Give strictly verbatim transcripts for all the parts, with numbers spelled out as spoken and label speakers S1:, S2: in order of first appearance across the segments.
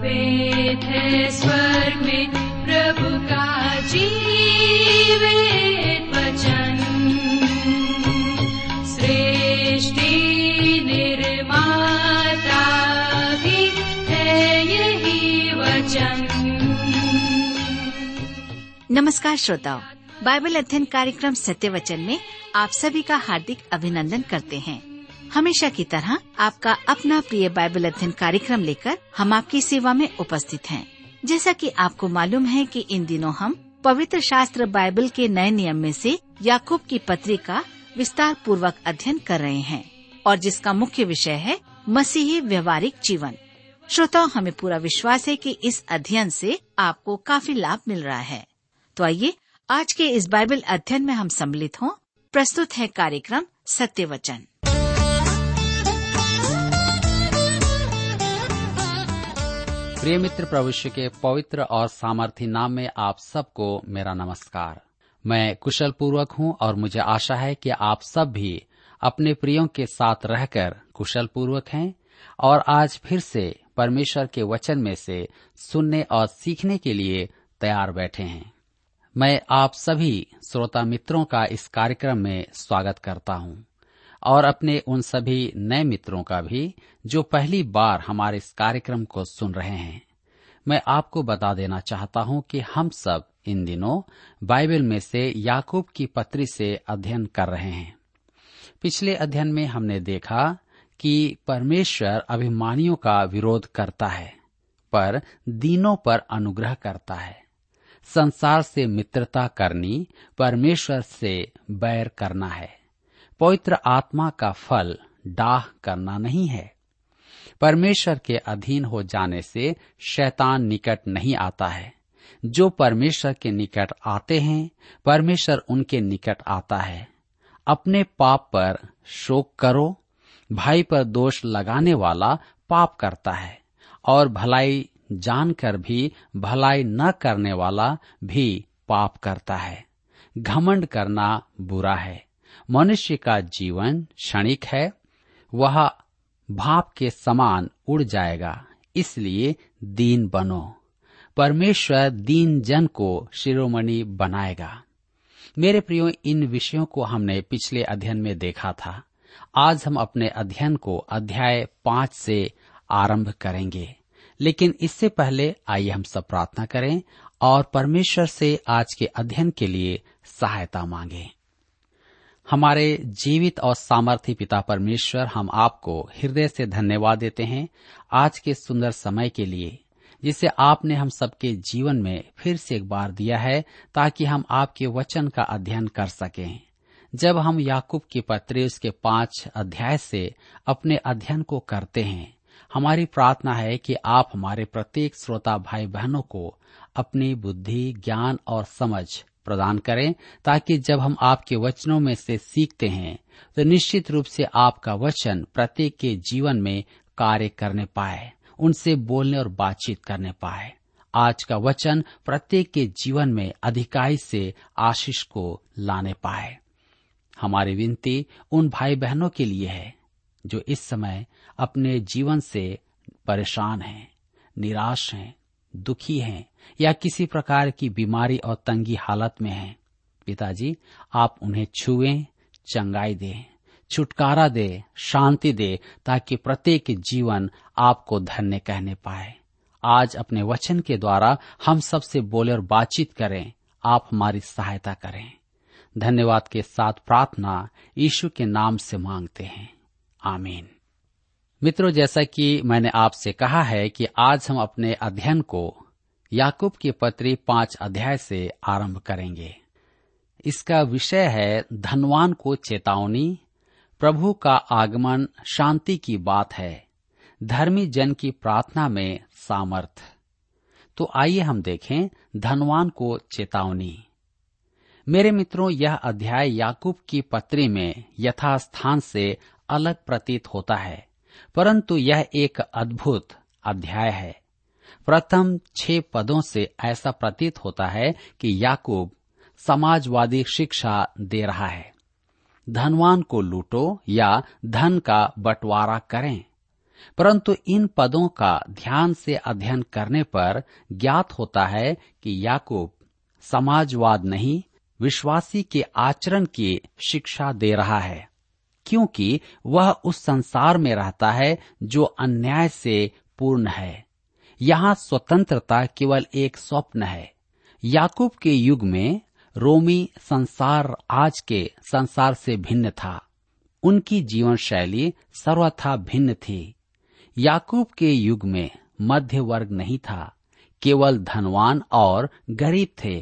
S1: वेद है स्वर्ग में प्रभु का जीवित वचन, सृष्टि निर्माता भी है यही वचन।
S2: नमस्कार श्रोताओ, बाइबल अध्ययन कार्यक्रम सत्य वचन में आप सभी का हार्दिक अभिनंदन करते हैं। हमेशा की तरह आपका अपना प्रिय बाइबल अध्ययन कार्यक्रम लेकर हम आपकी सेवा में उपस्थित हैं। जैसा कि आपको मालूम है कि इन दिनों हम पवित्र शास्त्र बाइबल के नए नियम में से याकूब की पत्री का विस्तार पूर्वक अध्ययन कर रहे हैं, और जिसका मुख्य विषय है मसीही व्यवहारिक जीवन। श्रोताओ, हमें पूरा विश्वास है कि इस अध्ययन से आपको काफी लाभ मिल रहा है। तो आइए आज के इस बाइबल अध्ययन में हम सम्मिलित हों। प्रस्तुत है कार्यक्रम सत्य वचन।
S3: प्रिय मित्र, प्रभु यीशु के पवित्र और सामर्थी नाम में आप सबको मेरा नमस्कार। मैं कुशल पूर्वक हूँ और मुझे आशा है कि आप सब भी अपने प्रियों के साथ रहकर कुशल पूर्वक हैं और आज फिर से परमेश्वर के वचन में से सुनने और सीखने के लिए तैयार बैठे हैं। मैं आप सभी श्रोता मित्रों का इस कार्यक्रम में स्वागत करता हूं और अपने उन सभी नए मित्रों का भी जो पहली बार हमारे इस कार्यक्रम को सुन रहे हैं। मैं आपको बता देना चाहता हूं कि हम सब इन दिनों बाइबल में से याकूब की पत्री से अध्ययन कर रहे हैं। पिछले अध्ययन में हमने देखा कि परमेश्वर अभिमानियों का विरोध करता है पर दीनों पर अनुग्रह करता है। संसार से मित्रता करनी परमेश्वर से बैर करना है। पवित्र आत्मा का फल डाह करना नहीं है। परमेश्वर के अधीन हो जाने से शैतान निकट नहीं आता है। जो परमेश्वर के निकट आते हैं, परमेश्वर उनके निकट आता है। अपने पाप पर शोक करो। भाई पर दोष लगाने वाला पाप करता है और भलाई जानकर भी भलाई न करने वाला भी पाप करता है। घमंड करना बुरा है। मनुष्य का जीवन क्षणिक है, वह भाप के समान उड़ जाएगा। इसलिए दीन बनो। परमेश्वर दीन जन को शिरोमणि बनाएगा। मेरे प्रियो, इन विषयों को हमने पिछले अध्ययन में देखा था। आज हम अपने अध्ययन को अध्याय पांच से आरंभ करेंगे, लेकिन इससे पहले आइए हम सब प्रार्थना करें और परमेश्वर से आज के अध्ययन के लिए सहायता मांगें। हमारे जीवित और सामर्थी पिता परमेश्वर, हम आपको हृदय से धन्यवाद देते हैं आज के सुंदर समय के लिए, जिसे आपने हम सबके जीवन में फिर से एक बार दिया है ताकि हम आपके वचन का अध्ययन कर सकें। जब हम याकूब की पत्री उसके पांच अध्याय से अपने अध्ययन को करते हैं, हमारी प्रार्थना है कि आप हमारे प्रत्येक श्रोता भाई बहनों को अपनी बुद्धि, ज्ञान और समझ प्रदान करें, ताकि जब हम आपके वचनों में से सीखते हैं तो निश्चित रूप से आपका वचन प्रत्येक के जीवन में कार्य करने पाए, उनसे बोलने और बातचीत करने पाए। आज का वचन प्रत्येक के जीवन में अधिकाई से आशीष को लाने पाए। हमारी विनती उन भाई बहनों के लिए है जो इस समय अपने जीवन से परेशान हैं, निराश हैं, दुखी हैं या किसी प्रकार की बीमारी और तंगी हालत में हैं। पिताजी, आप उन्हें छुएं, चंगाई दें, छुटकारा दे, शांति दे, ताकि प्रत्येक जीवन आपको धन्य कहने पाए। आज अपने वचन के द्वारा हम सबसे बोले और बातचीत करें। आप हमारी सहायता करें। धन्यवाद के साथ प्रार्थना यीशु के नाम से मांगते हैं, आमीन। मित्रों, जैसा कि मैंने आपसे कहा है कि आज हम अपने अध्ययन को याकूब की पत्री पांच अध्याय से आरंभ करेंगे। इसका विषय है धनवान को चेतावनी, प्रभु का आगमन शांति की बात है, धर्मी जन की प्रार्थना में सामर्थ। तो आइए हम देखें धनवान को चेतावनी। मेरे मित्रों, यह अध्याय याकूब की पत्री में यथास्थान से अलग प्रतीत होता है, परंतु यह एक अद्भुत अध्याय है। प्रथम छह पदों से ऐसा प्रतीत होता है कि याकूब समाजवादी शिक्षा दे रहा है। धनवान को लूटो या धन का बंटवारा करें। परंतु इन पदों का ध्यान से अध्ययन करने पर ज्ञात होता है कि याकूब समाजवाद नहीं, विश्वासी के आचरण की शिक्षा दे रहा है, क्योंकि वह उस संसार में रहता है जो अन्याय से पूर्ण है। यहाँ स्वतंत्रता केवल एक स्वप्न है। याकूब के युग में रोमी संसार आज के संसार से भिन्न था। उनकी जीवन शैली सर्वथा भिन्न थी। याकूब के युग में मध्य वर्ग नहीं था, केवल धनवान और गरीब थे।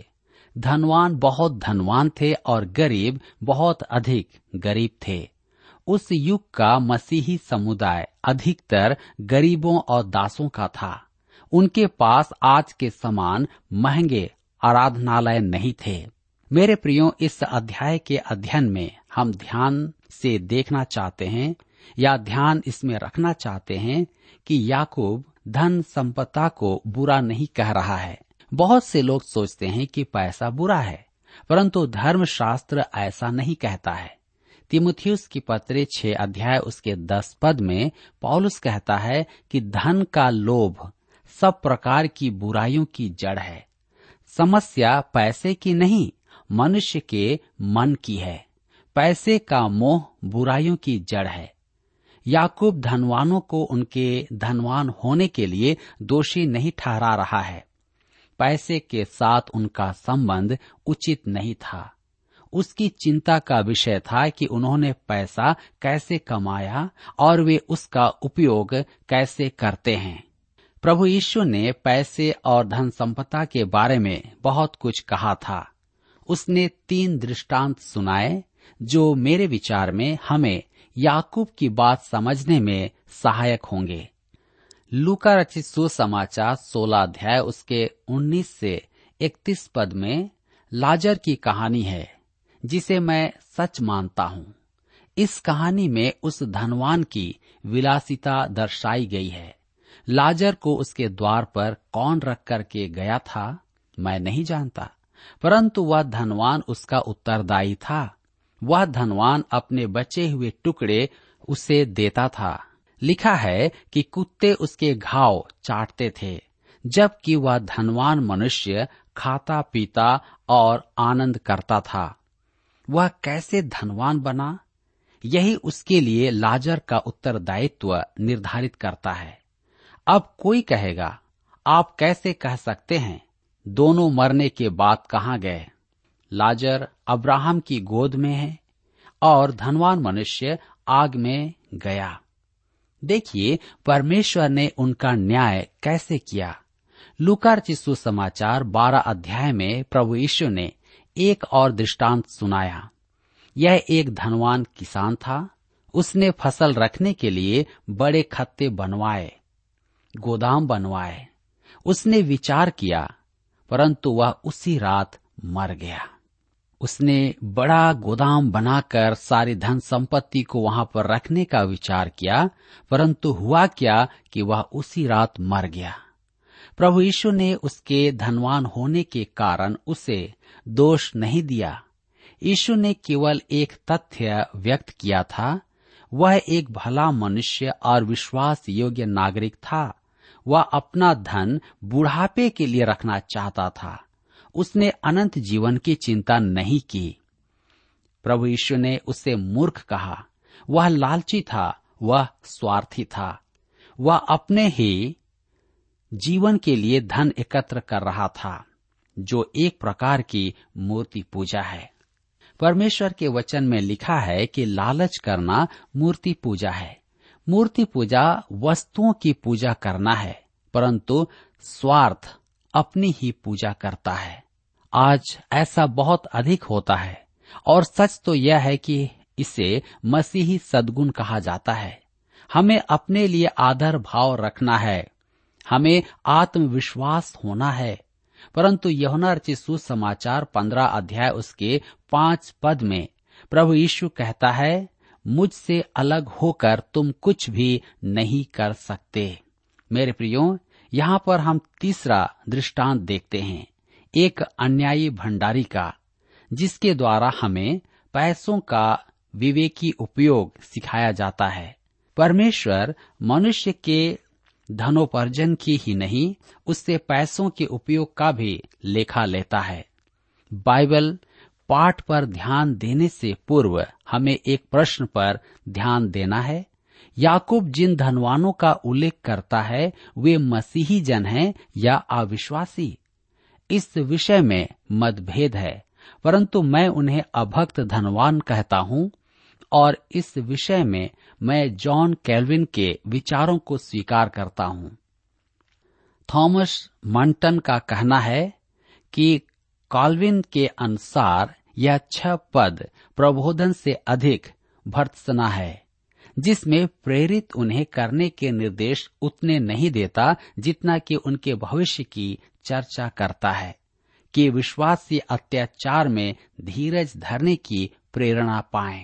S3: धनवान बहुत धनवान थे और गरीब बहुत अधिक गरीब थे। उस युग का मसीही समुदाय अधिकतर गरीबों और दासों का था। उनके पास आज के समान महंगे आराधनालय नहीं थे। मेरे प्रियो, इस अध्याय के अध्ययन में हम ध्यान से देखना चाहते हैं या ध्यान इसमें रखना चाहते हैं कि याकूब धन संपदा को बुरा नहीं कह रहा है। बहुत से लोग सोचते हैं कि पैसा बुरा है, परंतु धर्मशास्त्र ऐसा नहीं कहता है। तीमुथियुस की पत्री छह अध्याय उसके दस पद में पौलुस कहता है कि धन का लोभ सब प्रकार की बुराइयों की जड़ है। समस्या पैसे की नहीं, मनुष्य के मन की है। पैसे का मोह बुराइयों की जड़ है। याकूब धनवानों को उनके धनवान होने के लिए दोषी नहीं ठहरा रहा है। पैसे के साथ उनका संबंध उचित नहीं था। उसकी चिंता का विषय था कि उन्होंने पैसा कैसे कमाया और वे उसका उपयोग कैसे करते हैं। प्रभु यीशु ने पैसे और धन संपदा के बारे में बहुत कुछ कहा था। उसने तीन दृष्टांत सुनाए जो मेरे विचार में हमें याकूब की बात समझने में सहायक होंगे। लूका रचित सुसमाचार सोलह अध्याय उसके उन्नीस से इकतीस पद में लाजर की कहानी है, जिसे मैं सच मानता हूँ। इस कहानी में उस धनवान की विलासिता दर्शाई गई है। लाजर को उसके द्वार पर कौन रख करके गया था, मैं नहीं जानता, परंतु वह धनवान उसका उत्तरदायी था। वह धनवान अपने बचे हुए टुकड़े उसे देता था। लिखा है कि कुत्ते उसके घाव चाटते थे, जबकि वह धनवान मनुष्य खाता पीता और आनंद करता था। वह कैसे धनवान बना, यही उसके लिए लाजर का उत्तरदायित्व निर्धारित करता है। अब कोई कहेगा, आप कैसे कह सकते हैं दोनों मरने के बाद कहाँ गए? लाजर अब्राहम की गोद में है और धनवान मनुष्य आग में गया। देखिए परमेश्वर ने उनका न्याय कैसे किया। लूका रचित सुसमाचार बारह अध्याय में प्रभु यीशु ने एक और दृष्टांत सुनाया। यह एक धनवान किसान था। उसने फसल रखने के लिए बड़े खत्ते बनवाए, गोदाम बनवाए। उसने विचार किया, परंतु वह उसी रात मर गया। उसने बड़ा गोदाम बनाकर सारी धन संपत्ति को वहां पर रखने का विचार किया, परंतु हुआ क्या कि वह उसी रात मर गया। प्रभु यीशु ने उसके धनवान होने के कारण उसे दोष नहीं दिया। यीशु ने केवल एक तथ्य व्यक्त किया था। वह एक भला मनुष्य और विश्वास योग्य नागरिक था। वह अपना धन बुढ़ापे के लिए रखना चाहता था। उसने अनंत जीवन की चिंता नहीं की। प्रभु यीशु ने उसे मूर्ख कहा। वह लालची था, वह स्वार्थी था। वह अपने ही जीवन के लिए धन एकत्र कर रहा था, जो एक प्रकार की मूर्ति पूजा है। परमेश्वर के वचन में लिखा है कि लालच करना मूर्ति पूजा है। मूर्ति पूजा वस्तुओं की पूजा करना है, परंतु स्वार्थ अपनी ही पूजा करता है। आज ऐसा बहुत अधिक होता है और सच तो यह है कि इसे मसीही सद्गुण कहा जाता है। हमें अपने लिए आदर भाव रखना है, हमें आत्मविश्वास होना है, परंतु यूहन्ना रचित सुसमाचार पंद्रह अध्याय उसके पांच पद में प्रभु यीशु कहता है, मुझसे अलग होकर तुम कुछ भी नहीं कर सकते। मेरे प्रियो, यहाँ पर हम तीसरा दृष्टांत देखते हैं, एक अन्यायी भंडारी का, जिसके द्वारा हमें पैसों का विवेकी उपयोग सिखाया जाता है। परमेश्वर मनुष्य के धनोपार्जन की ही नहीं, उससे पैसों के उपयोग का भी लेखा लेता है। बाइबल पाठ पर ध्यान देने से पूर्व हमें एक प्रश्न पर ध्यान देना है। याकूब जिन धनवानों का उल्लेख करता है वे मसीही जन हैं या अविश्वासी, इस विषय में मतभेद है, परंतु मैं उन्हें अभक्त धनवान कहता हूँ और इस विषय में मैं जॉन कैल्विन के विचारों को स्वीकार करता हूँ। थॉमस मंटन का कहना है कि कैल्विन के अनुसार यह छह पद प्रबोधन से अधिक भर्त्सना है, जिसमें प्रेरित उन्हें करने के निर्देश उतने नहीं देता जितना कि उनके भविष्य की चर्चा करता है कि विश्वासी अत्याचार में धीरज धरने की प्रेरणा पाएं।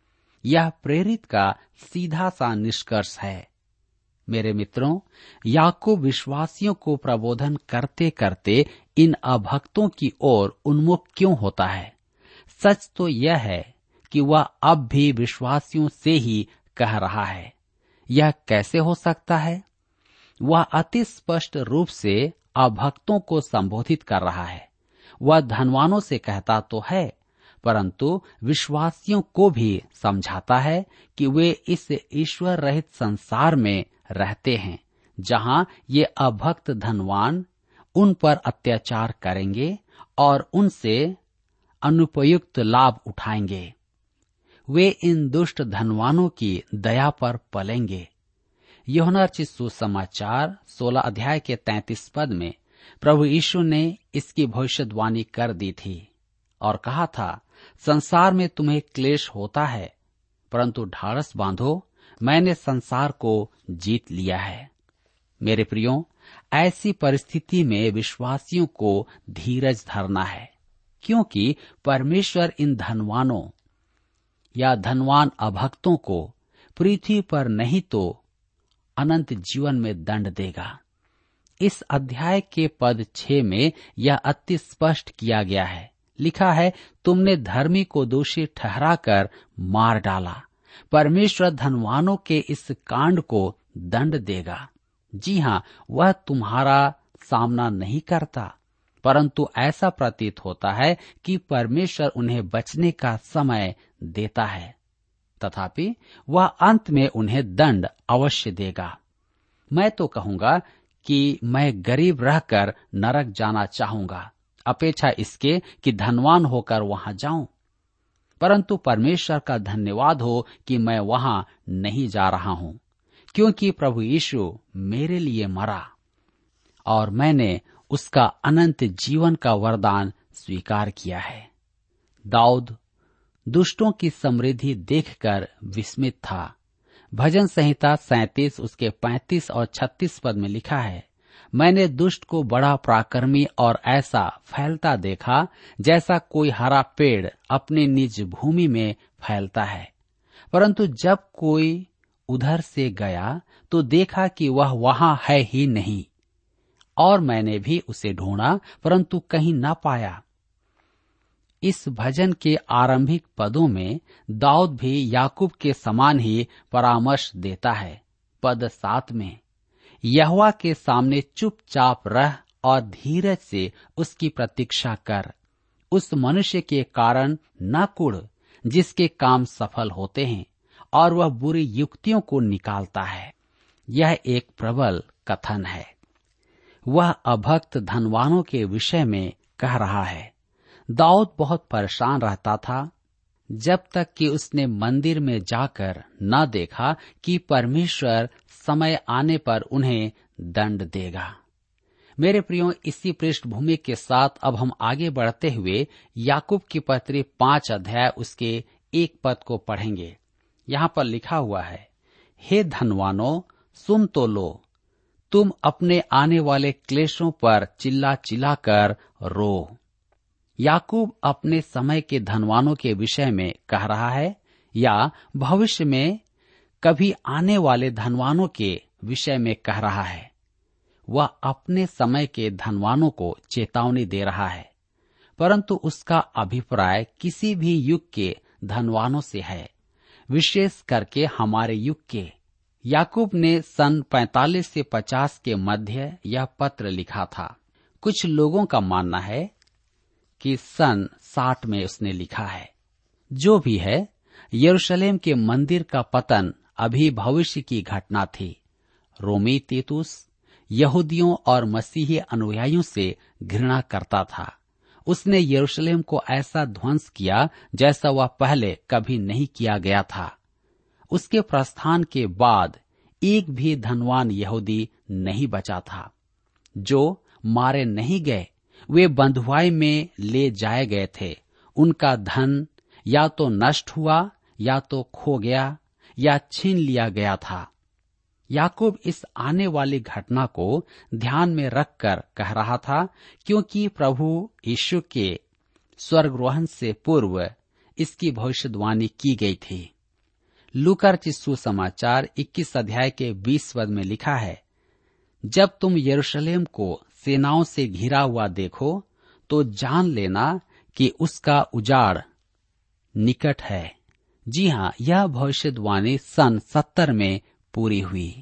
S3: यह प्रेरित का सीधा सा निष्कर्ष है। मेरे मित्रों, याकूब विश्वासियों को प्रबोधन करते करते इन अभक्तों की ओर उन्मुख क्यों होता है? सच तो यह है कि वह अब भी विश्वासियों से ही कह रहा है। यह कैसे हो सकता है? वह अति स्पष्ट रूप से अभक्तों को संबोधित कर रहा है। वह धनवानों से कहता तो है, परंतु विश्वासियों को भी समझाता है कि वे इस ईश्वर रहित संसार में रहते हैं, जहां ये अभक्त धनवान उन पर अत्याचार करेंगे और उनसे अनुपयुक्त लाभ उठाएंगे। वे इन दुष्ट धनवानों की दया पर पलेंगे। यूहन्ना रचित सुसमाचार सोलह अध्याय के तैंतीस पद में प्रभु यीशु ने इसकी भविष्यवाणी कर दी थी और कहा था, संसार में तुम्हें क्लेश होता है, परंतु ढाढ़स बांधो, मैंने संसार को जीत लिया है। मेरे प्रियो, ऐसी परिस्थिति में विश्वासियों को धीरज धरना है, क्योंकि परमेश्वर इन धनवानों या धनवान अभक्तों को पृथ्वी पर नहीं तो अनंत जीवन में दंड देगा। इस अध्याय के पद छह में यह अति स्पष्ट किया गया है। लिखा है, तुमने धर्मी को दोषी ठहराकर मार डाला। परमेश्वर धनवानों के इस कांड को दंड देगा। जी हाँ, वह तुम्हारा सामना नहीं करता, परंतु ऐसा प्रतीत होता है कि परमेश्वर उन्हें बचने का समय देता है, तथापि वह अंत में उन्हें दंड अवश्य देगा। मैं तो कहूंगा कि मैं गरीब रहकर नरक जाना चाहूंगा, अपेक्षा इसके कि धनवान होकर वहां जाऊं, परंतु परमेश्वर का धन्यवाद हो कि मैं वहां नहीं जा रहा हूं, क्योंकि प्रभु यीशु मेरे लिए मरा और मैंने उसका अनंत जीवन का वरदान स्वीकार किया है। दाऊद दुष्टों की समृद्धि देखकर विस्मित था। भजन संहिता सैंतीस उसके पैंतीस और छत्तीस पद में लिखा है, मैंने दुष्ट को बड़ा पराक्रमी और ऐसा फैलता देखा जैसा कोई हरा पेड़ अपने निज भूमि में फैलता है, परंतु जब कोई उधर से गया तो देखा कि वह वहां है ही नहीं, और मैंने भी उसे ढूंढा परंतु कहीं न पाया। इस भजन के आरंभिक पदों में दाऊद भी याकूब के समान ही परामर्श देता है। पद सात में, यहोवा के सामने चुपचाप रह और धीरज से उसकी प्रतीक्षा कर। उस मनुष्य के कारण न कुढ़ जिसके काम सफल होते हैं और वह बुरी युक्तियों को निकालता है। यह एक प्रबल कथन है। वह अभक्त धनवानों के विषय में कह रहा है। दाऊद बहुत परेशान रहता था जब तक कि उसने मंदिर में जाकर न देखा कि परमेश्वर समय आने पर उन्हें दंड देगा। मेरे प्रियो, इसी पृष्ठभूमि के साथ अब हम आगे बढ़ते हुए याकूब की पत्री पांच अध्याय उसके एक पद को पढ़ेंगे। यहाँ पर लिखा हुआ है, हे धनवानों सुन तो लो, तुम अपने आने वाले क्लेशों पर चिल्ला चिल्ला कर रो। याकूब अपने समय के धनवानों के विषय में कह रहा है या भविष्य में कभी आने वाले धनवानों के विषय में कह रहा है। वह अपने समय के धनवानों को चेतावनी दे रहा है, परंतु उसका अभिप्राय किसी भी युग के धनवानों से है, विशेष करके हमारे युग के, याकूब ने सन पैंतालीस से पचास के मध्य यह पत्र लिखा था। कुछ लोगों का मानना है कि सन साठ में उसने लिखा है। जो भी है, यरूशलेम के मंदिर का पतन अभी भविष्य की घटना थी। रोमी तीतुस यहूदियों और मसीही अनुयायियों से घृणा करता था। उसने यरूशलेम को ऐसा ध्वंस किया जैसा वह पहले कभी नहीं किया गया था। उसके प्रस्थान के बाद एक भी धनवान यहूदी नहीं बचा था। जो मारे नहीं गए वे बंधुआई में ले जाए गए थे। उनका धन या तो नष्ट हुआ या तो खो गया या छीन लिया गया था। याकूब इस आने वाली घटना को ध्यान में रखकर कह रहा था, क्योंकि प्रभु यीशु के स्वर्गरोहण से पूर्व इसकी भविष्यवाणी की गई थी। लूका रचित सुसमाचार इक्कीस अध्याय के बीस पद में लिखा है, जब तुम यरूशलेम को सेनाओं से घिरा हुआ देखो तो जान लेना कि उसका उजाड़ निकट है। जी हाँ, यह भविष्यवाणी सन सत्तर में पूरी हुई।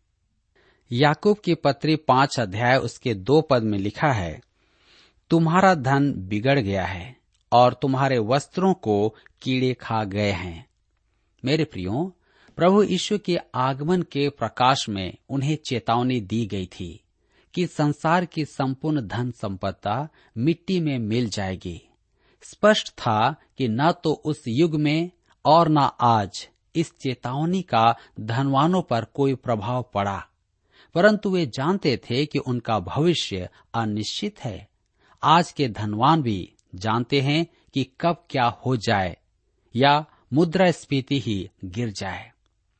S3: याकूब की पत्री पांच अध्याय उसके दो पद में लिखा है, तुम्हारा धन बिगड़ गया है और तुम्हारे वस्त्रों को कीड़े खा गए हैं। मेरे प्रियो, प्रभु यीशु के आगमन के प्रकाश में उन्हें चेतावनी दी गई थी कि संसार की संपूर्ण धन संपदा मिट्टी में मिल जाएगी। स्पष्ट था कि न तो उस युग में और न आज इस चेतावनी का धनवानों पर कोई प्रभाव पड़ा, परंतु वे जानते थे कि उनका भविष्य अनिश्चित है। आज के धनवान भी जानते हैं कि कब क्या हो जाए या मुद्रास्फीति ही गिर जाए।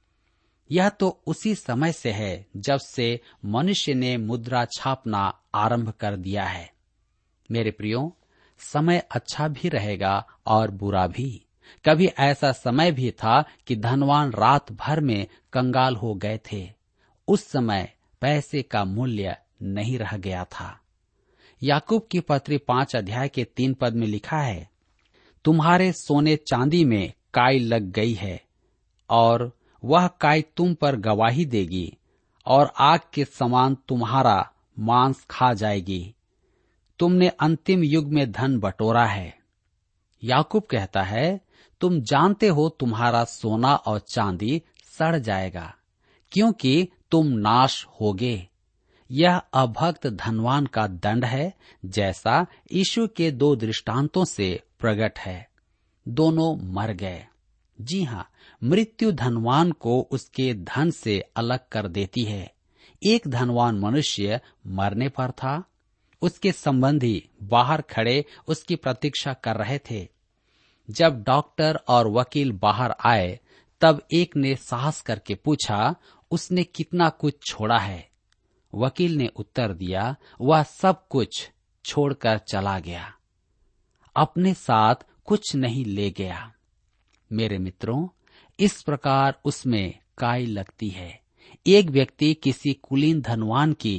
S3: यह तो उसी समय से है जब से मनुष्य ने मुद्रा छापना आरंभ कर दिया है। मेरे प्रियो, समय अच्छा भी रहेगा और बुरा भी। कभी ऐसा समय भी था कि धनवान रात भर में कंगाल हो गए थे। उस समय पैसे का मूल्य नहीं रह गया था। याकूब की पत्री पांच अध्याय के तीन पद में लिखा है, तुम्हारे सोने चांदी में काई लग गई है और वह काई तुम पर गवाही देगी और आग के समान तुम्हारा मांस खा जाएगी। तुमने अंतिम युग में धन बटोरा है। याकूब कहता है, तुम जानते हो तुम्हारा सोना और चांदी सड़ जाएगा, क्योंकि तुम नाश होगे। यह अभक्त धनवान का दंड है, जैसा यीशु के दो दृष्टांतों से प्रकट है। दोनों मर गए। जी हाँ, मृत्यु धनवान को उसके धन से अलग कर देती है। एक धनवान मनुष्य मरने पर था। उसके संबंधी बाहर खड़े उसकी प्रतीक्षा कर रहे थे। जब डॉक्टर और वकील बाहर आए तब एक ने साहस करके पूछा, उसने कितना कुछ छोड़ा है? वकील ने उत्तर दिया, वह सब कुछ छोड़कर चला गया, अपने साथ कुछ नहीं ले गया। मेरे मित्रों, इस प्रकार उसमें काई लगती है। एक व्यक्ति किसी कुलीन धनवान की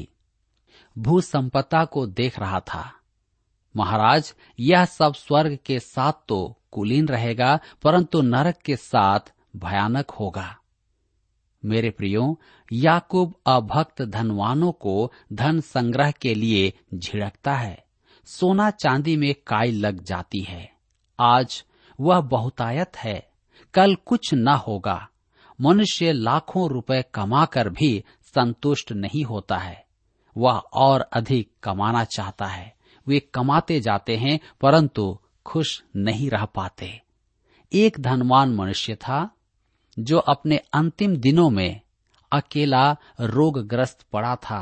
S3: भू संपदा को देख रहा था। महाराज, यह सब स्वर्ग के साथ तो कुलीन रहेगा, परंतु नरक के साथ भयानक होगा। मेरे प्रियो, याकूब अभक्त धनवानों को धन संग्रह के लिए झिड़कता है। सोना चांदी में काई लग जाती है। आज वह बहुतायत है, कल कुछ न होगा। मनुष्य लाखों रुपए कमाकर भी संतुष्ट नहीं होता है, वह और अधिक कमाना चाहता है। वे कमाते जाते हैं परंतु खुश नहीं रह पाते। एक धनवान मनुष्य था जो अपने अंतिम दिनों में अकेला रोगग्रस्त पड़ा था।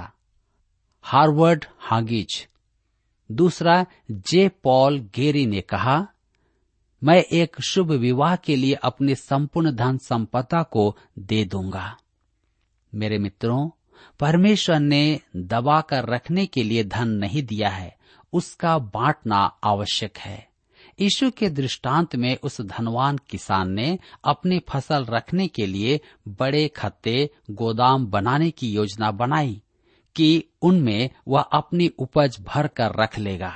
S3: हार्वर्ड हागिज। दूसरा जे पॉल गेरी ने कहा, मैं एक शुभ विवाह के लिए अपनी संपूर्ण धन संपदा को दे दूंगा। मेरे मित्रों, परमेश्वर ने दबा कर रखने के लिए धन नहीं दिया है, उसका बांटना आवश्यक है। यीशु के दृष्टांत में उस धनवान किसान ने अपनी फसल रखने के लिए बड़े खत्ते गोदाम बनाने की योजना बनाई कि उनमें वह अपनी उपज भर कर रख लेगा।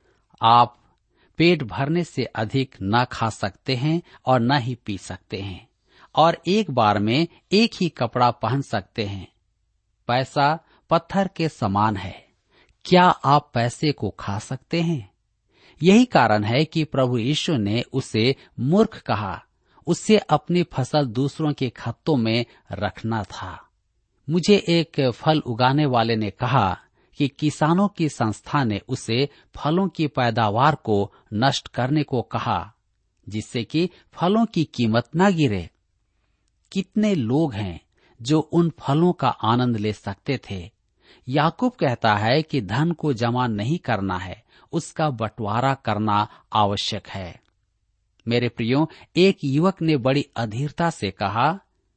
S3: आप पेट भरने से अधिक न खा सकते हैं और न ही पी सकते हैं, और एक बार में एक ही कपड़ा पहन सकते हैं। पैसा पत्थर के समान है। क्या आप पैसे को खा सकते हैं? यही कारण है कि प्रभु यीशु ने उसे मूर्ख कहा। उसे अपनी फसल दूसरों के खत्तों में रखना था। मुझे एक फल उगाने वाले ने कहा कि किसानों की संस्था ने उसे फलों की पैदावार को नष्ट करने को कहा, जिससे कि फलों की कीमत न गिरे। कितने लोग हैं जो उन फलों का आनंद ले सकते थे। याकूब कहता है कि धन को जमा नहीं करना है, उसका बंटवारा करना आवश्यक है। मेरे प्रियो, एक युवक ने बड़ी अधीरता से कहा,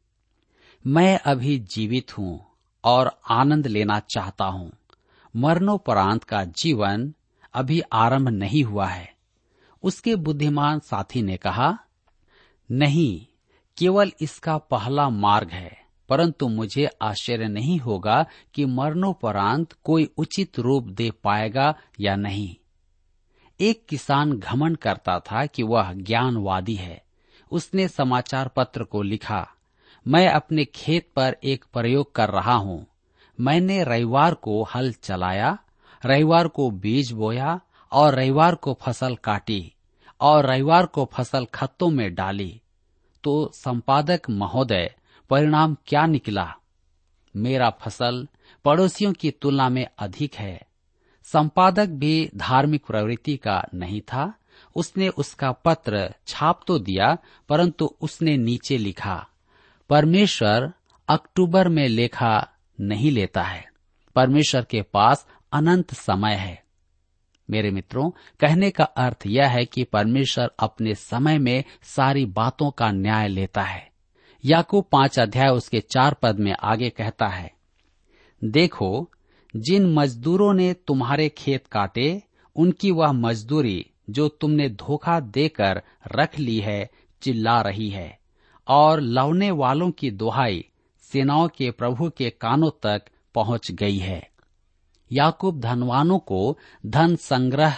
S3: मैं अभी जीवित हूं और आनंद लेना चाहता हूं। मरणोपरांत का जीवन अभी आरंभ नहीं हुआ है। उसके बुद्धिमान साथी ने कहा, नहीं, केवल इसका पहला मार्ग है, परंतु मुझे आश्चर्य नहीं होगा कि मरणोपरांत कोई उचित रूप दे पाएगा या नहीं। एक किसान घमंड करता था कि वह ज्ञानवादी है। उसने समाचार पत्र को लिखा, मैं अपने खेत पर एक प्रयोग कर रहा हूं। मैंने रविवार को हल चलाया, रविवार को बीज बोया और रविवार को फसल काटी और रविवार को फसल खत्तों में डाली। तो संपादक महोदय, परिणाम क्या निकला? मेरा फसल पड़ोसियों की तुलना में अधिक है। संपादक भी धार्मिक प्रवृत्ति का नहीं था। उसने उसका पत्र छाप तो दिया, परंतु उसने नीचे लिखा, परमेश्वर अक्टूबर में लेखा नहीं लेता है। परमेश्वर के पास अनंत समय है। मेरे मित्रों, कहने का अर्थ यह है कि परमेश्वर अपने समय में सारी बातों का न्याय लेता है। याकूब पांच अध्याय उसके चार पद में आगे कहता है, देखो, जिन मजदूरों ने तुम्हारे खेत काटे, उनकी वह मजदूरी जो तुमने धोखा देकर रख ली है चिल्ला रही है, और लौने वालों की दुहाई सेनाओं के प्रभु के कानों तक पहुंच गई है। याकूब धनवानों को धन संग्रह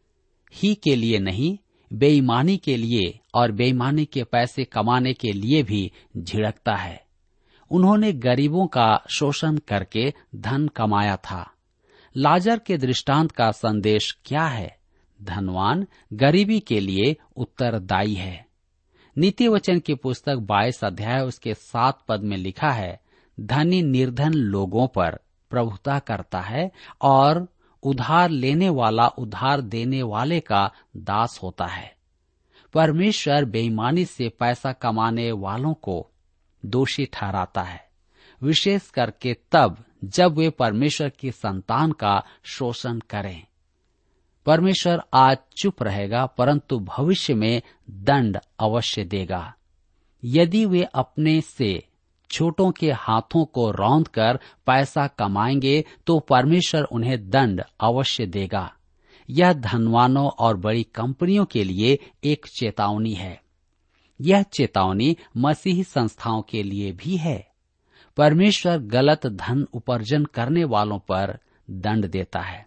S3: ही के लिए नहीं, बेईमानी के लिए और बेईमानी के पैसे कमाने के लिए भी झिड़कता है। उन्होंने गरीबों का शोषण करके धन कमाया था। लाजर के दृष्टांत का संदेश क्या है? धनवान गरीबी के लिए उत्तरदायी है। नीति वचन की पुस्तक बाईस अध्याय उसके सात पद में लिखा है, धनी निर्धन लोगों पर प्रभुता करता है और उधार लेने वाला उधार देने वाले का दास होता है। परमेश्वर बेईमानी से पैसा कमाने वालों को दोषी ठहराता है, विशेष करके तब जब वे परमेश्वर की संतान का शोषण करें। परमेश्वर आज चुप रहेगा, परंतु भविष्य में दंड अवश्य देगा। यदि वे अपने से छोटों के हाथों को रौंद कर पैसा कमाएंगे तो परमेश्वर उन्हें दंड अवश्य देगा। यह धनवानों और बड़ी कंपनियों के लिए एक चेतावनी है। यह चेतावनी मसीही संस्थाओं के लिए भी है। परमेश्वर गलत धन उपार्जन करने वालों पर दंड देता है।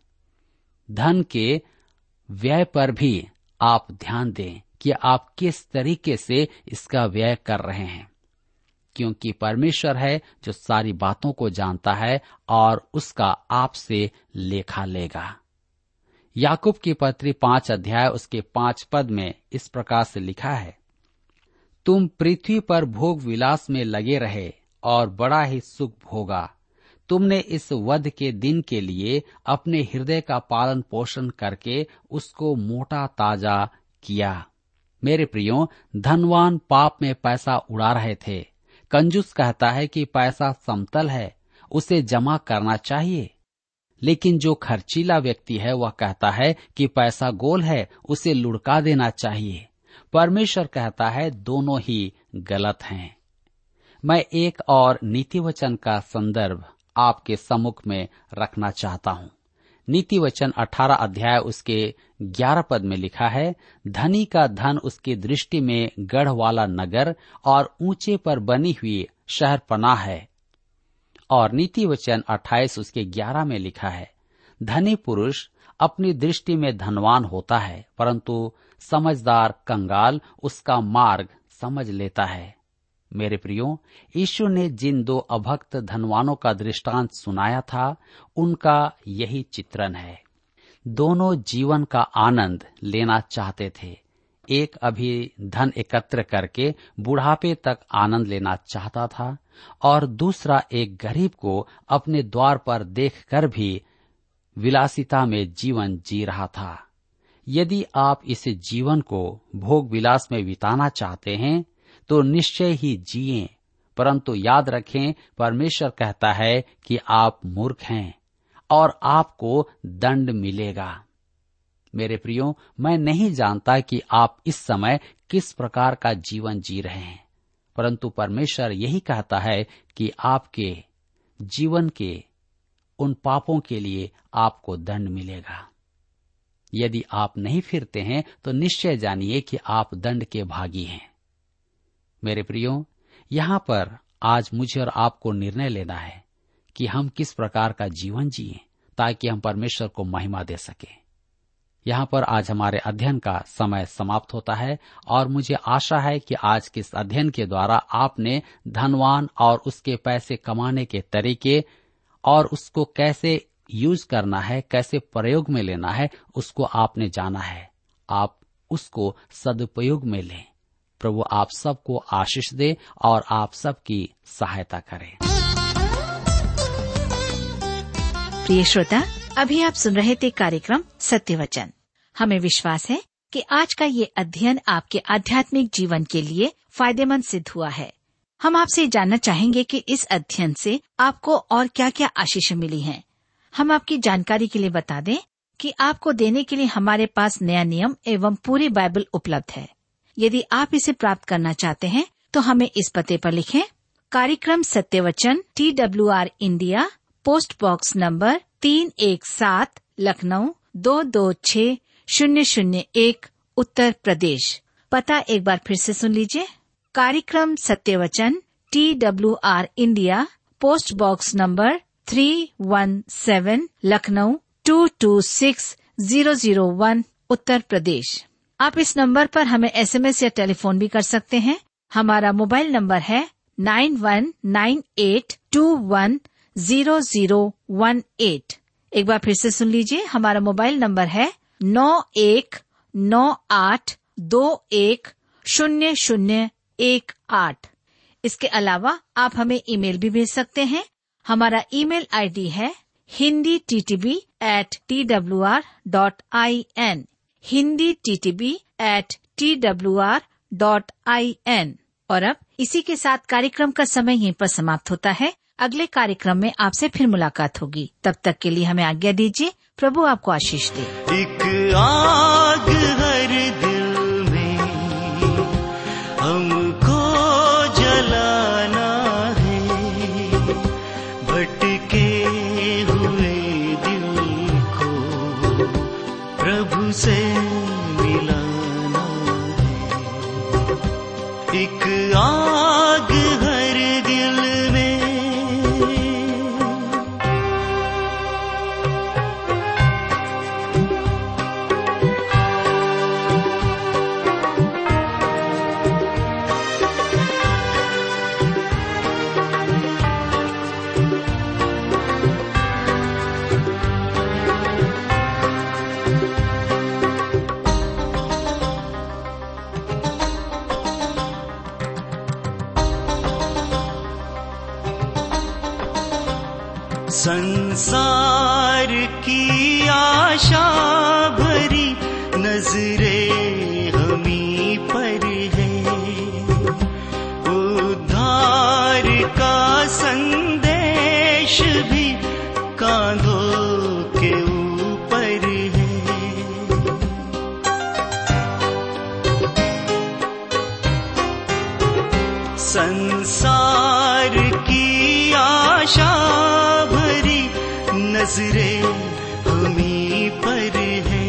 S3: धन के व्यय पर भी आप ध्यान दें कि आप किस तरीके से इसका व्यय कर रहे हैं, क्योंकि परमेश्वर है जो सारी बातों को जानता है और उसका आपसे लेखा लेगा। याकूब की पत्री पांच अध्याय उसके पांच पद में इस प्रकार से लिखा है, तुम पृथ्वी पर भोग विलास में लगे रहे और बड़ा ही सुख भोगा। तुमने इस वध के दिन के लिए अपने हृदय का पालन पोषण करके उसको मोटा ताजा किया। मेरे प्रियो, धनवान पाप में पैसा उड़ा रहे थे। कंजूस कहता है कि पैसा समतल है, उसे जमा करना चाहिए। लेकिन जो खर्चीला व्यक्ति है वह कहता है कि पैसा गोल है, उसे लुढ़का देना चाहिए। परमेश्वर कहता है दोनों ही गलत हैं। मैं एक और नीति वचन का संदर्भ आपके सम्मुख में रखना चाहता हूँ। नीति वचन अठारह अध्याय उसके ग्यारह पद में लिखा है, धनी का धन उसकी दृष्टि में गढ़ वाला नगर और ऊंचे पर बनी हुई शहर पनाह है। और नीति वचन अट्ठाईस उसके ग्यारह में लिखा है, धनी पुरुष अपनी दृष्टि में धनवान होता है, परंतु समझदार कंगाल उसका मार्ग समझ लेता है। मेरे प्रियो, यीशु ने जिन दो अभक्त धनवानों का दृष्टांत सुनाया था, उनका यही चित्रण है। दोनों जीवन का आनंद लेना चाहते थे। एक अभी धन एकत्र करके बुढ़ापे तक आनंद लेना चाहता था और दूसरा एक गरीब को अपने द्वार पर देखकर भी विलासिता में जीवन जी रहा था। यदि आप इस जीवन को भोग विलास में बिताना चाहते हैं तो निश्चय ही जिएं, परंतु याद रखें, परमेश्वर कहता है कि आप मूर्ख हैं और आपको दंड मिलेगा। मेरे प्रियो, मैं नहीं जानता कि आप इस समय किस प्रकार का जीवन जी रहे हैं, परंतु परमेश्वर यही कहता है कि आपके जीवन के उन पापों के लिए आपको दंड मिलेगा। यदि आप नहीं फिरते हैं तो निश्चय जानिए कि आप दंड के भागी हैं। मेरे प्रियो, यहाँ पर आज मुझे और आपको निर्णय लेना है कि हम किस प्रकार का जीवन जिएं ताकि हम परमेश्वर को महिमा दे सकें। यहाँ पर आज हमारे अध्ययन का समय समाप्त होता है और मुझे आशा है कि आज के इस अध्ययन के द्वारा आपने धनवान और उसके पैसे कमाने के तरीके और उसको कैसे यूज करना है, कैसे प्रयोग में लेना है, उसको आपने जाना है। आप उसको सदुपयोग में लें। प्रभु आप सबको आशीष दे और आप सबकी सहायता करे।
S2: प्रिय श्रोता, अभी आप सुन रहे थे कार्यक्रम सत्य वचन। हमें विश्वास है कि आज का ये अध्ययन आपके आध्यात्मिक जीवन के लिए फायदेमंद सिद्ध हुआ है। हम आपसे जानना चाहेंगे कि इस अध्ययन से आपको और क्या क्या आशीषें मिली हैं। हम आपकी जानकारी के लिए बता दें कि आपको देने के लिए हमारे पास नया नियम एवं पूरी बाइबल उपलब्ध है। यदि आप इसे प्राप्त करना चाहते हैं तो हमें इस पते पर लिखें। कार्यक्रम सत्य वचन, T W R India, post box number तीन एक सात, लखनऊ दो दो छः शून्य शून्य एक, उत्तर प्रदेश। पता एक बार फिर से सुन लीजिए। कार्यक्रम सत्य वचन, T W R India, post box number three one seven, Lucknow two two six zero zero one, Uttar Pradesh. आप इस नंबर पर हमें एसएमएस या टेलीफोन भी कर सकते हैं। हमारा मोबाइल नंबर है nine one nine eight two one zero zero one eight. एक बार फिर से सुन लीजिए। हमारा मोबाइल नंबर है नौ एक नौ आठ दो एक शून्य शून्य एक आठ। इसके अलावा आप हमें ईमेल भी भेज सकते हैं। हमारा ईमेल आईडी है Hindi T T B at T W R dot I N, Hindi T T B at T W R dot I N. और अब इसी के साथ कार्यक्रम का समय यहीं पर समाप्त होता है। अगले कार्यक्रम में आपसे फिर मुलाकात होगी। तब तक के लिए हमें आज्ञा दीजिए। प्रभु आपको आशीष दे।
S4: एक आग हर दिल में हमको जलाना है, भटके हुए दिल को प्रभु से मिलाना है। एक आग हर दिल में संसार की आशा भरी नजरें हमी पर है, उद्धार का संदेश भी कांधों के ऊपर है। संसार की आशा नजरें हमी पर है,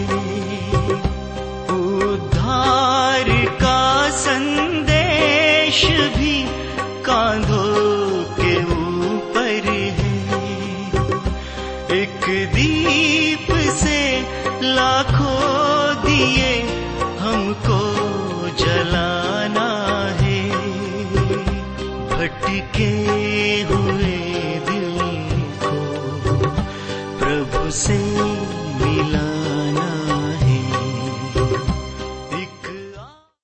S4: उद्धार का संदेश भी कांधों के ऊपर है। एक दीप से लाखों दिए हमको जलाना है, भटके हुए दिल को प्रभु से मिला